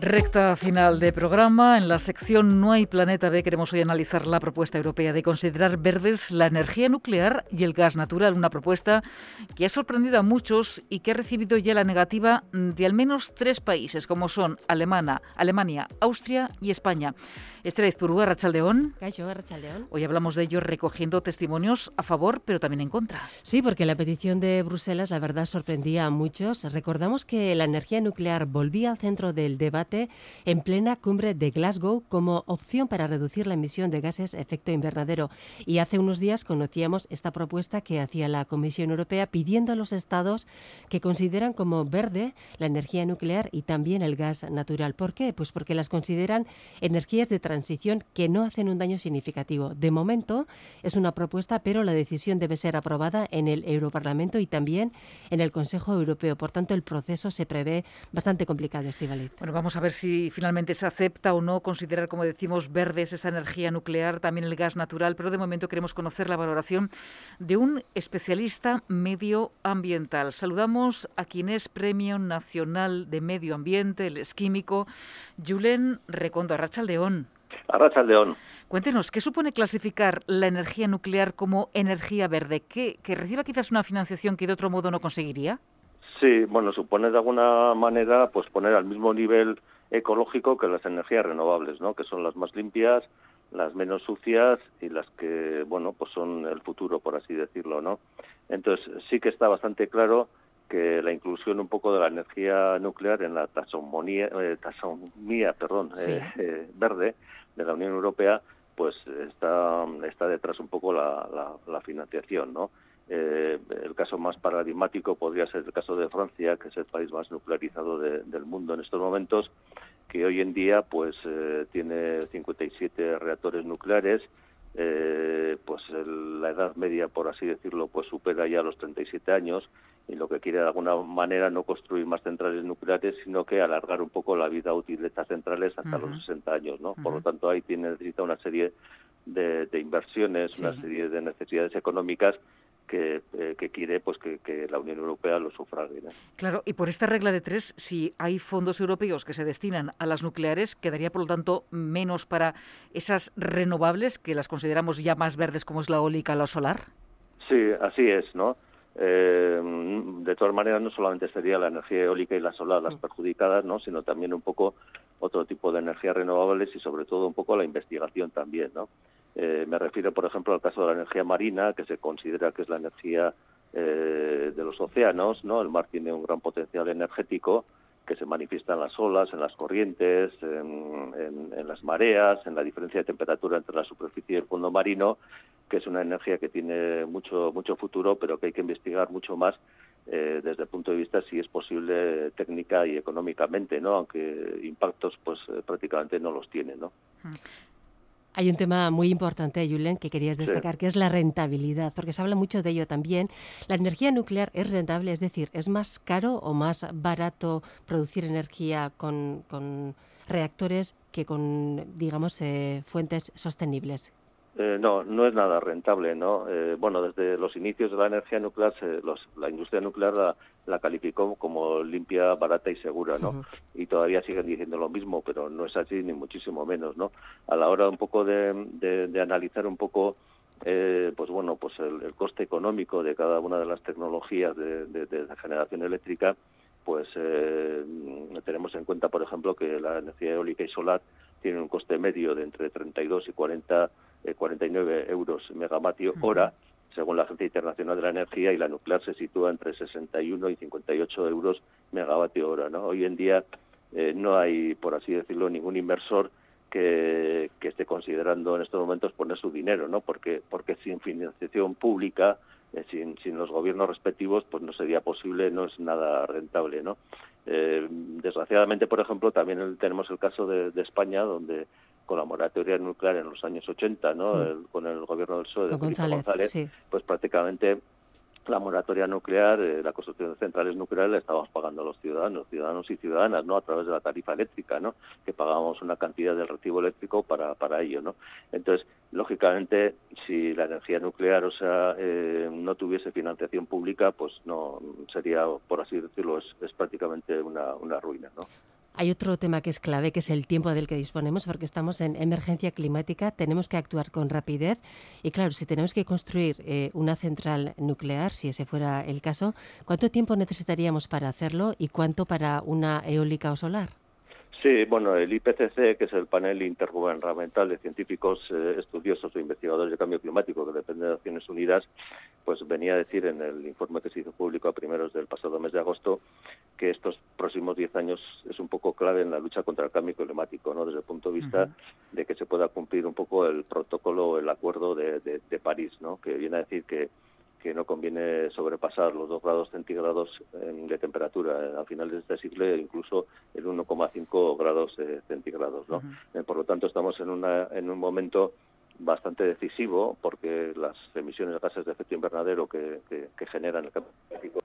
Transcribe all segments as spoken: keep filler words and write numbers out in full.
Recta final de programa. En la sección No hay planeta B queremos hoy analizar la propuesta europea de considerar verdes la energía nuclear y el gas natural, una propuesta que ha sorprendido a muchos y que ha recibido ya la negativa de al menos tres países, como son Alemania, Alemania, Austria y España. Esther Aizpuru, arratsaldeón. Caixo, arratsaldeón. Hoy hablamos de ello recogiendo testimonios a favor, pero también en contra. Sí, porque la petición de Bruselas, la verdad, sorprendía a muchos. Recordamos que la energía nuclear volvía al centro del debate en plena cumbre de Glasgow como opción para reducir la emisión de gases efecto invernadero. Y hace unos días conocíamos esta propuesta que hacía la Comisión Europea pidiendo a los estados que consideran como verde la energía nuclear y también el gas natural. ¿Por qué? Pues porque las consideran energías de transición que no hacen un daño significativo. De momento es una propuesta, pero la decisión debe ser aprobada en el Europarlamento y también en el Consejo Europeo. Por tanto, el proceso se prevé bastante complicado, Estíbaliz. Bueno, vamos a ver si finalmente se acepta o no considerar, como decimos, verdes esa energía nuclear, también el gas natural, pero de momento queremos conocer la valoración de un especialista medioambiental. Saludamos a quien es Premio Nacional de Medio Ambiente, él es químico, Julen Recondo. Arratsaldeón. Arratsaldeón. Cuéntenos, ¿qué supone clasificar la energía nuclear como energía verde? ¿Que, que reciba quizás una financiación que de otro modo no conseguiría? Sí, bueno, supone de alguna manera pues poner al mismo nivel ecológico que las energías renovables, ¿no? Que son las más limpias, las menos sucias y las que, bueno, pues son el futuro, por así decirlo, ¿no? Entonces, sí que está bastante claro que la inclusión un poco de la energía nuclear en la taxonomía, eh, taxonomía perdón, sí. eh, eh, verde de la Unión Europea, pues está, está detrás un poco la, la, la financiación, ¿no? Eh, el caso más paradigmático podría ser el caso de Francia, que es el país más nuclearizado de, del mundo en estos momentos, que hoy en día pues eh, tiene cincuenta y siete reactores nucleares, eh, pues el, la edad media, por así decirlo, pues supera ya los treinta y siete años, y lo que quiere de alguna manera no construir más centrales nucleares, sino que alargar un poco la vida útil de estas centrales hasta uh-huh. los sesenta años, ¿no? Uh-huh. Por lo tanto, ahí tiene necesita una serie de, de inversiones, sí. una serie de necesidades económicas que, eh, que quiere pues que, que la Unión Europea lo sufrague, ¿no? Claro, y por esta regla de tres, si hay fondos europeos que se destinan a las nucleares, quedaría por lo tanto menos para esas renovables, que las consideramos ya más verdes, como es la eólica o la solar. Sí, así es, ¿no? Eh, de todas maneras, no solamente sería la energía eólica y la solar las perjudicadas, ¿no? Sino también un poco otro tipo de energías renovables y sobre todo un poco la investigación también, ¿no? Eh, me refiero, por ejemplo, al caso de la energía marina, que se considera que es la energía eh, de los océanos, ¿no? El mar tiene un gran potencial energético que se manifiesta en las olas, en las corrientes, en, en, en las mareas, en la diferencia de temperatura entre la superficie y el fondo marino, que es una energía que tiene mucho mucho futuro, pero que hay que investigar mucho más eh, desde el punto de vista si es posible técnica y económicamente, ¿no? Aunque impactos pues eh, prácticamente no los tiene, ¿no? Hay un tema muy importante, Julen, que querías destacar, sí. que es la rentabilidad, porque se habla mucho de ello también. ¿La energía nuclear es rentable? Es decir, ¿es más caro o más barato producir energía con, con reactores que con, digamos, eh, fuentes sostenibles? Eh, no, no es nada rentable, ¿no? Eh, bueno, desde los inicios de la energía nuclear, se, los, la industria nuclear la, la calificó como limpia, barata y segura, ¿no? Uh-huh. Y todavía siguen diciendo lo mismo, pero no es así ni muchísimo menos, ¿no? A la hora un poco de, de, de analizar un poco, eh, pues bueno, pues el, el coste económico de cada una de las tecnologías de, de, de generación eléctrica, pues eh, tenemos en cuenta, por ejemplo, que la energía eólica y solar tiene un coste medio de entre treinta y dos y cuarenta, eh, cuarenta y nueve euros megavatio hora, uh-huh. según la Agencia Internacional de la Energía, y la nuclear se sitúa entre sesenta y uno y cincuenta y ocho euros megavatio hora, ¿no? Hoy en día eh, no hay, por así decirlo, ningún inversor que, que esté considerando en estos momentos poner su dinero, ¿no? Porque, porque sin financiación pública, eh, sin, sin los gobiernos respectivos, pues no sería posible, no es nada rentable, ¿no? Eh, desgraciadamente, por ejemplo, también el, tenemos el caso de, de España, donde con la moratoria nuclear en los años ochenta, ¿no? Sí. El, con el gobierno del P S O E de Felipe González, González, sí. pues prácticamente la moratoria nuclear, eh, la construcción de centrales nucleares la estábamos pagando a los ciudadanos, ciudadanos y ciudadanas, ¿no? A través de la tarifa eléctrica, ¿no? Que pagábamos una cantidad del recibo eléctrico para para ello, ¿no? Entonces, lógicamente, si la energía nuclear, o sea, eh, no tuviese financiación pública, pues no sería, por así decirlo, es, es prácticamente una, una ruina, ¿no? Hay otro tema que es clave, que es el tiempo del que disponemos, porque estamos en emergencia climática, tenemos que actuar con rapidez y claro, si tenemos que construir eh, una central nuclear, si ese fuera el caso, ¿cuánto tiempo necesitaríamos para hacerlo y cuánto para una eólica o solar? Sí, bueno, el I P C C, que es el panel intergubernamental de científicos, eh, estudiosos e investigadores de cambio climático, que depende de Naciones Unidas, pues venía a decir en el informe que se hizo público a primeros del pasado mes de agosto que estos próximos diez años es un poco clave en la lucha contra el cambio climático, ¿no? Desde el punto de vista uh-huh. de que se pueda cumplir un poco el protocolo, el acuerdo de, de, de París, ¿no? Que viene a decir que que no conviene sobrepasar los dos grados centígrados de temperatura. A finales de este siglo, incluso el uno coma cinco grados eh, centígrados, ¿no? Uh-huh. Eh, por lo tanto, estamos en, una, en un momento bastante decisivo, porque las emisiones de gases de efecto invernadero que, que, que generan el cambio climático,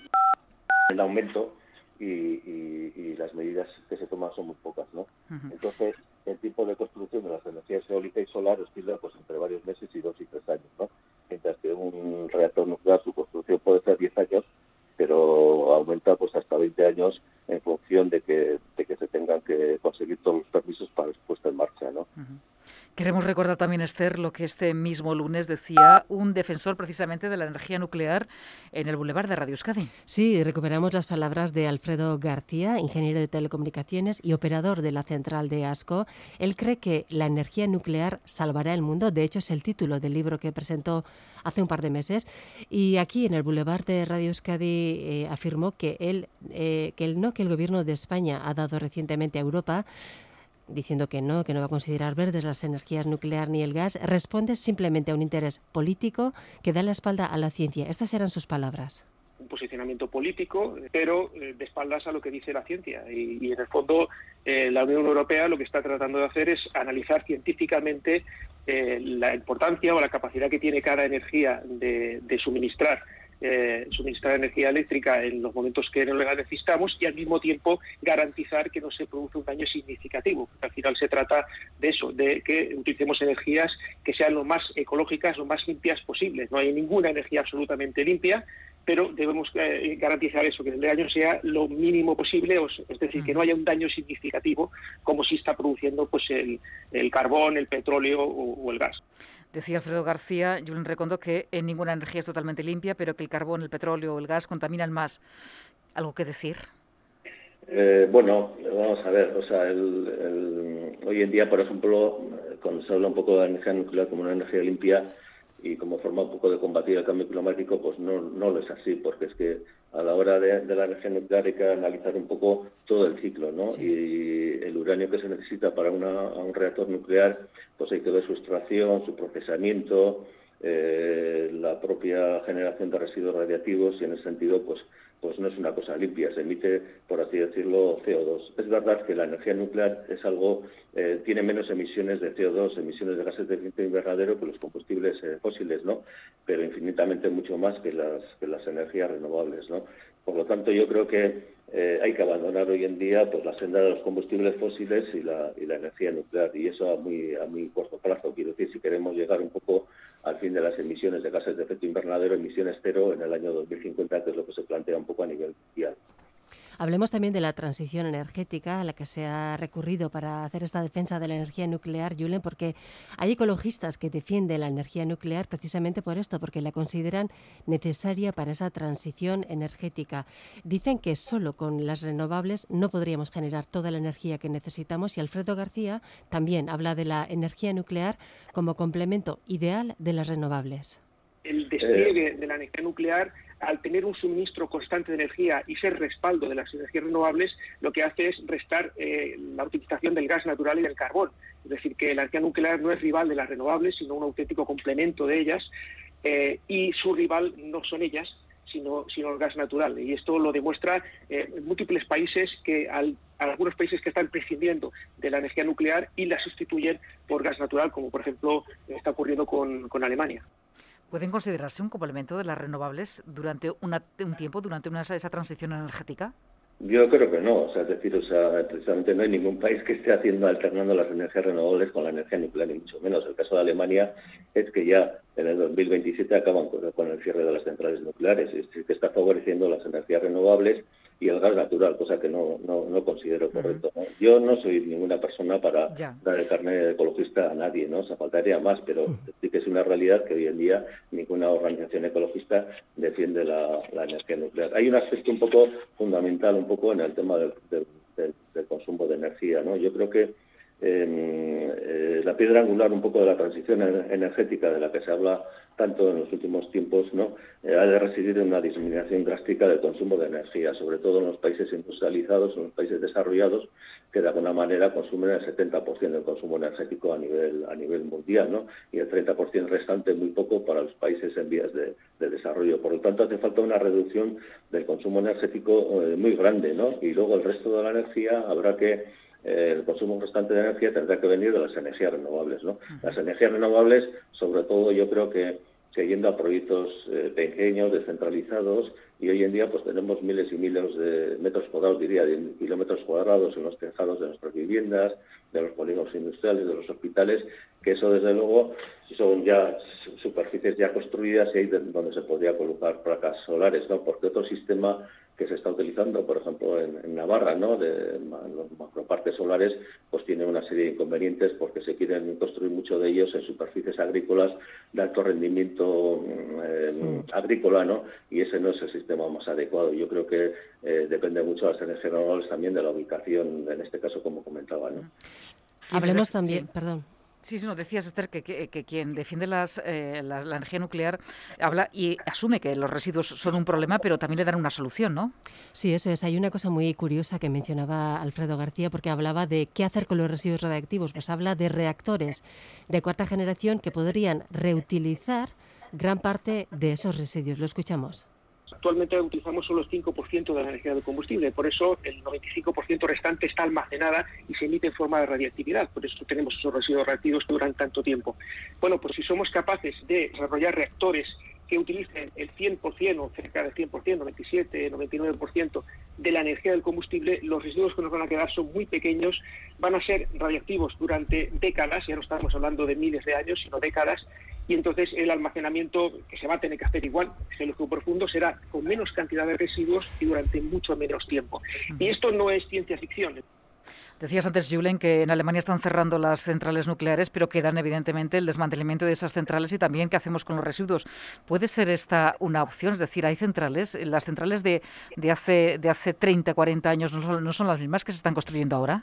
el aumento y, y, y las medidas que se toman son muy pocas, ¿no? Uh-huh. Entonces, el tipo de construcción de las energías eólica y solar oscila pues entre varios meses y dos y tres años, ¿no? Mientras que un reactor nuclear, su construcción puede ser diez años, pero aumenta pues hasta veinte años en función de que, de que se tengan que conseguir todos los permisos para su puesta en marcha, ¿no? Uh-huh. Queremos recordar también, Esther, lo que este mismo lunes decía un defensor precisamente de la energía nuclear en el Boulevard de Radio Euskadi. Sí, recuperamos las palabras de Alfredo García, ingeniero de telecomunicaciones y operador de la central de Asco. Él cree que la energía nuclear salvará el mundo. De hecho, es el título del libro que presentó hace un par de meses. Y aquí, en el Boulevard de Radio Euskadi, eh, afirmó que él, eh, que el no que el gobierno de España ha dado recientemente a Europa, diciendo que no, que no va a considerar verdes las energías nuclear ni el gas, responde simplemente a un interés político que da la espalda a la ciencia. Estas eran sus palabras. Un posicionamiento político, pero eh, de espaldas a lo que dice la ciencia. Y, y en el fondo, eh, la Unión Europea lo que está tratando de hacer es analizar científicamente eh, la importancia o la capacidad que tiene cada energía de, de suministrar Eh, suministrar energía eléctrica en los momentos que no la necesitamos y al mismo tiempo garantizar que no se produce un daño significativo. Al final se trata de eso, de que utilicemos energías que sean lo más ecológicas, lo más limpias posibles. No hay ninguna energía absolutamente limpia, pero debemos eh, garantizar eso, que el daño sea lo mínimo posible, o, es decir, que no haya un daño significativo como si está produciendo pues el, el carbón, el petróleo o, o el gas. Decía Alfredo García, Julen Recondo, que en ninguna energía es totalmente limpia, pero que el carbón, el petróleo o el gas contaminan más. ¿Algo que decir? Eh, bueno, vamos a ver, o sea, el, el, hoy en día, por ejemplo, cuando se habla un poco de la energía nuclear como una energía limpia y como forma un poco de combatir el cambio climático, pues no, no lo es así, porque es que a la hora de, de la energía nuclear hay que analizar un poco todo el ciclo, ¿no? Sí. Y el uranio que se necesita para una, un reactor nuclear, pues hay que ver su extracción, su procesamiento, eh, la propia generación de residuos radiactivos, y en ese sentido, pues pues no es una cosa limpia, se emite, por así decirlo, C O dos. Es verdad que la energía nuclear es algo, eh, tiene menos emisiones de C O dos, emisiones de gases de efecto invernadero que los combustibles eh, fósiles, ¿no? Pero infinitamente mucho más que las que las energías renovables, ¿no? Por lo tanto, yo creo que eh, hay que abandonar hoy en día pues la senda de los combustibles fósiles y la, y la energía nuclear, y eso a muy, a muy corto plazo. Quiero decir, si queremos llegar un poco al fin de las emisiones de gases de efecto invernadero, emisiones cero en el año dos mil cincuenta, que es lo que se plantea un poco a nivel mundial. Hablemos también de la transición energética a la que se ha recurrido para hacer esta defensa de la energía nuclear, Julen, porque hay ecologistas que defienden la energía nuclear precisamente por esto, porque la consideran necesaria para esa transición energética. Dicen que solo con las renovables no podríamos generar toda la energía que necesitamos, y Alfredo García también habla de la energía nuclear como complemento ideal de las renovables. El despliegue de la energía nuclear, al tener un suministro constante de energía y ser respaldo de las energías renovables, lo que hace es restar eh, la utilización del gas natural y del carbón. Es decir, que la energía nuclear no es rival de las renovables, sino un auténtico complemento de ellas, eh, y su rival no son ellas, sino, sino el gas natural. Y esto lo demuestra eh, en múltiples países, que al, algunos países que están prescindiendo de la energía nuclear y la sustituyen por gas natural, como por ejemplo está ocurriendo con, con Alemania. ¿Pueden considerarse un complemento de las renovables durante una, un tiempo, durante una, esa transición energética? Yo creo que no, o sea, es decir, o sea, precisamente no hay ningún país que esté haciendo, alternando las energías renovables con la energía nuclear, ni mucho menos. El caso de Alemania es que ya en el dos mil veintisiete acaban con, con el cierre de las centrales nucleares, es decir, que está favoreciendo las energías renovables y el gas natural, cosa que no, no, no considero correcto, ¿no? Yo no soy ninguna persona para Ya. dar el carnet ecologista a nadie, ¿no? O sea, faltaría más, pero sí que es una realidad que hoy en día ninguna organización ecologista defiende la, la energía nuclear. Hay un aspecto un poco fundamental, un poco en el tema del, del, del, del consumo de energía, ¿no? Yo creo que eh, eh, la piedra angular un poco de la transición energética de la que se habla tanto en los últimos tiempos, ¿no? Eh, ha de residir en una disminución drástica del consumo de energía, sobre todo en los países industrializados, en los países desarrollados, que de alguna manera consumen el setenta por ciento del consumo energético a nivel a nivel mundial, ¿no? Y el treinta por ciento restante muy poco para los países en vías de, de desarrollo. Por lo tanto, hace falta una reducción del consumo energético eh, muy grande, ¿no? Y luego el resto de la energía habrá que eh, el consumo restante de energía tendrá que venir de las energías renovables, ¿no? Las energías renovables, sobre todo, yo creo que que yendo a proyectos eh, pequeños, descentralizados, y hoy en día pues tenemos miles y miles de metros cuadrados, diría, de kilómetros cuadrados en los tejados de nuestras viviendas, de los polígonos industriales, de los hospitales, que eso desde luego son ya superficies ya construidas y ahí donde se podría colocar placas solares, ¿no? Porque otro sistema que se está utilizando, por ejemplo, en, en Navarra, ¿no? De los macroparques solares, pues tiene una serie de inconvenientes porque se quieren construir mucho de ellos en superficies agrícolas de alto rendimiento eh, mm. agrícola, ¿no? Y ese no es el sistema más adecuado. Yo creo que eh, depende mucho de las energías renovables también de la ubicación, en este caso, como comentaba, ¿no? Hablemos también, sí. perdón. Sí, sí, no, decías, Esther, que, que, que quien defiende las, eh, la, la energía nuclear habla y asume que los residuos son un problema, pero también le dan una solución, ¿no? Sí, eso es. Hay una cosa muy curiosa que mencionaba Alfredo García, porque hablaba de qué hacer con los residuos radiactivos. Pues habla de reactores de cuarta generación que podrían reutilizar gran parte de esos residuos. Lo escuchamos. Actualmente utilizamos solo el cinco por ciento de la energía del combustible, por eso el noventa y cinco por ciento restante está almacenada y se emite en forma de radiactividad, por eso tenemos esos residuos reactivos que duran tanto tiempo. Bueno, pues si somos capaces de desarrollar reactores que utilicen el cien por ciento o cerca del cien por ciento, noventa y siete, noventa y nueve por ciento de la energía del combustible, los residuos que nos van a quedar son muy pequeños, van a ser radiactivos durante décadas, ya no estamos hablando de miles de años, sino décadas, y entonces el almacenamiento, que se va a tener que hacer igual, geológico profundo, será con menos cantidad de residuos y durante mucho menos tiempo. Y esto no es ciencia ficción. Decías antes, Julen, que en Alemania están cerrando las centrales nucleares, pero quedan evidentemente el desmantelamiento de esas centrales y también qué hacemos con los residuos. ¿Puede ser esta una opción? Es decir, hay centrales, las centrales de, de, hace, de hace treinta, cuarenta años no son, no son las mismas que se están construyendo ahora.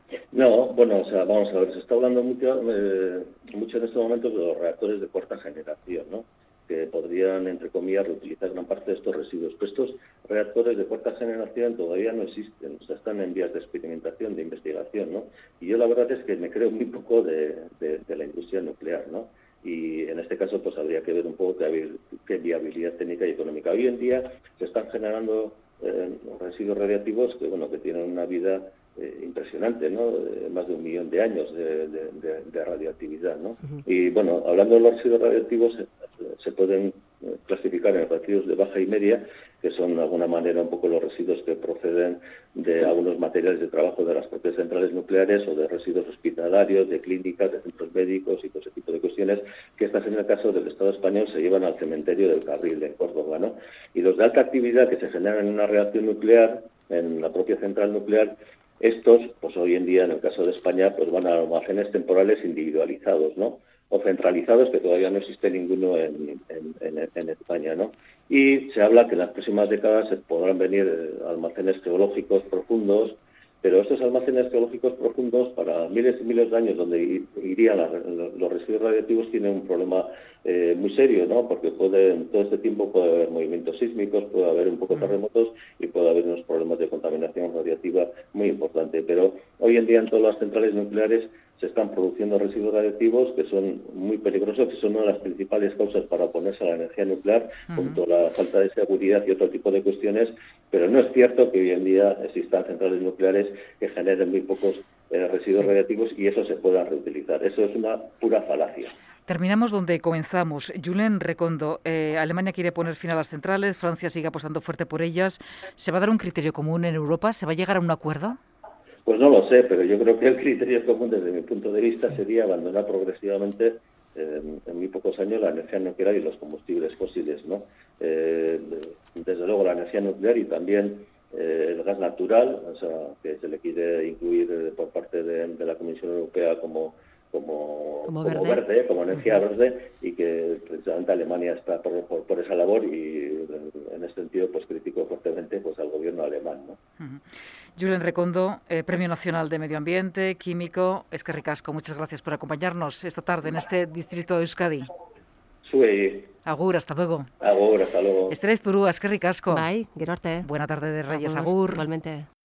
No, bueno, o sea, vamos a ver, se está hablando mucho, eh, mucho en estos momentos de los reactores de cuarta generación, ¿no? Que podrían, entre comillas, reutilizar gran parte de estos residuos. Pero estos reactores de cuarta generación todavía no existen, o sea, están en vías de experimentación, de investigación, ¿no? Y yo la verdad es que me creo muy poco de, de, de la industria nuclear, ¿no? Y en este caso, pues habría que ver un poco qué, qué viabilidad técnica y económica. Hoy en día se están generando eh, residuos radiactivos que, bueno, que tienen una vida Eh, impresionante, ¿no? Eh, más de un millón de años de, de, de, de radioactividad, ¿no? Uh-huh. Y bueno, hablando de los residuos radioactivos, se, se pueden clasificar en residuos de baja y media, que son de alguna manera un poco los residuos que proceden de algunos materiales de trabajo de las propias centrales nucleares o de residuos hospitalarios, de clínicas, de centros médicos y todo ese tipo de cuestiones, que estas en el caso del Estado español se llevan al cementerio del Carril en Córdoba, ¿no? Y los de alta actividad que se generan en una reacción nuclear, en la propia central nuclear, estos, pues hoy en día, en el caso de España, pues van a almacenes temporales individualizados, ¿no? O centralizados, que todavía no existe ninguno en, en, en, en España, ¿no? Y se habla que en las próximas décadas se podrán venir almacenes geológicos profundos, pero estos almacenes geológicos profundos, para miles y miles de años donde irían los residuos radiactivos, tienen un problema eh, muy serio, ¿no? Porque puede, en todo este tiempo puede haber movimientos sísmicos, puede haber un poco de terremotos y puede haber unos problemas de contaminación radiactiva muy importantes. Pero hoy en día en todas las centrales nucleares se están produciendo residuos radiactivos que son muy peligrosos, que son una de las principales causas para oponerse a la energía nuclear, uh-huh. junto a la falta de seguridad y otro tipo de cuestiones, pero no es cierto que hoy en día existan centrales nucleares que generen muy pocos eh, residuos sí. radiactivos y eso se pueda reutilizar. Eso es una pura falacia. Terminamos donde comenzamos. Julen Recondo, eh, Alemania quiere poner fin a las centrales, Francia sigue apostando fuerte por ellas. ¿Se va a dar un criterio común en Europa? ¿Se va a llegar a un acuerdo? Pues no lo sé, pero yo creo que el criterio común desde mi punto de vista sería abandonar progresivamente eh, en muy pocos años la energía nuclear y los combustibles fósiles, ¿no? Eh, desde luego la energía nuclear y también eh, el gas natural, o sea, que se le quiere incluir eh, por parte de, de la Comisión Europea como como, como, como verde. verde, como energía uh-huh. verde, y que precisamente Alemania está por, por, por esa labor, y en este sentido pues criticó fuertemente pues al gobierno alemán, ¿no? Uh-huh. Julen Recondo, eh, Premio Nacional de Medio Ambiente, químico, eskerrik asko, muchas gracias por acompañarnos esta tarde en este distrito de Euskadi. Zuei. Agur, hasta luego. Agur, hasta luego. Estraiz Purúa, eskerrik asko. Bai, gero arte. Buena tarde de Reyes, agur. agur. Igualmente.